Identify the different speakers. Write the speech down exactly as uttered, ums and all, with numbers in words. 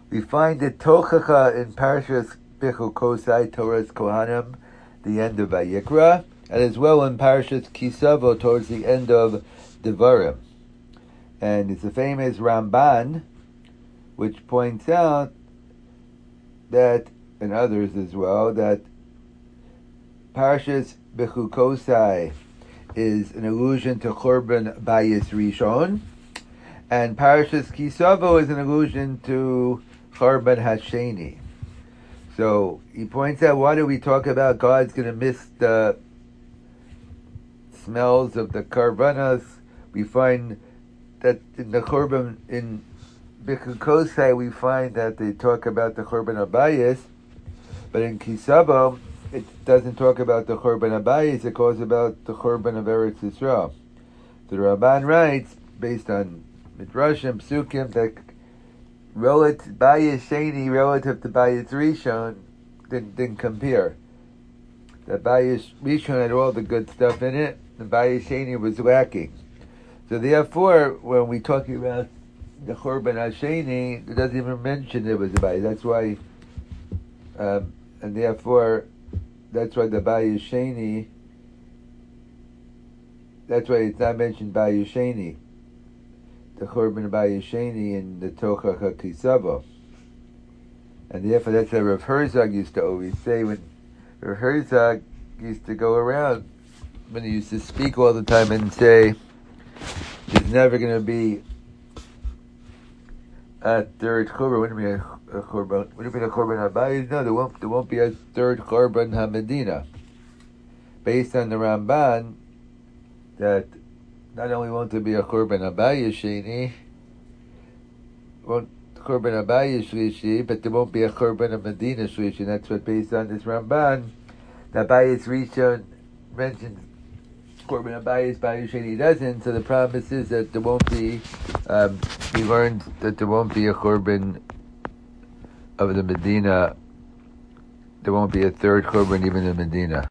Speaker 1: We find the Tochacha in Parashas Bechukosai, Torah's Kohanim, the end of Vayikra, and as well in Parashas Kisavo, towards the end of Devarim. And it's a famous Ramban, which points out that, and others as well, that Parashas Bechukosai is an allusion to Churban Bayis Rishon, and Parashas Kisavo is an allusion to Churban Hasheni. So he points out, why do we talk about God's going to miss the smells of the karbanas? We find that in the Churban, in Bechukosai, we find that they talk about the Churban Abayis, but in Kisavo, it doesn't talk about the Churban Abayis, it calls about the Churban of Eretz Yisrael. The Ramban writes, based on Midrashim, Psukim, that relative Bayis Sheni relative to Bayis Rishon didn't, didn't compare. That Bayis Rishon had all the good stuff in it, the Bayis Sheni was lacking. So therefore, when we're talking about the Churban Hasheni, it doesn't even mention it was a Bayis. That's why, um, and therefore, that's why the Bayis Sheni, that's why it's not mentioned Bayis Sheni, the Churban Bayis Sheni in the Tochacha Kisavo. And therefore that's what Rav Herzog used to always say when Rav Herzog used to go around, when he used to speak all the time and say, there's never going to be a third Churban. What do you mean a, a Churban? What do you mean a Churban HaBayis? No, there won't, there won't be a third Churban HaMedina. Based on the Ramban, that not only won't there be a Churban Abayis Sheni, won't Churban Abayis Shlishi, but there won't be a Churban of Medina Shlishi. And that's what, based on this Ramban, the Abayis Rishon mentions Churban Abayis, Bayis Sheni doesn't. So the promise is that there won't be, um, we learned that there won't be a Churban of the Medina, there won't be a third Churban even in Medina.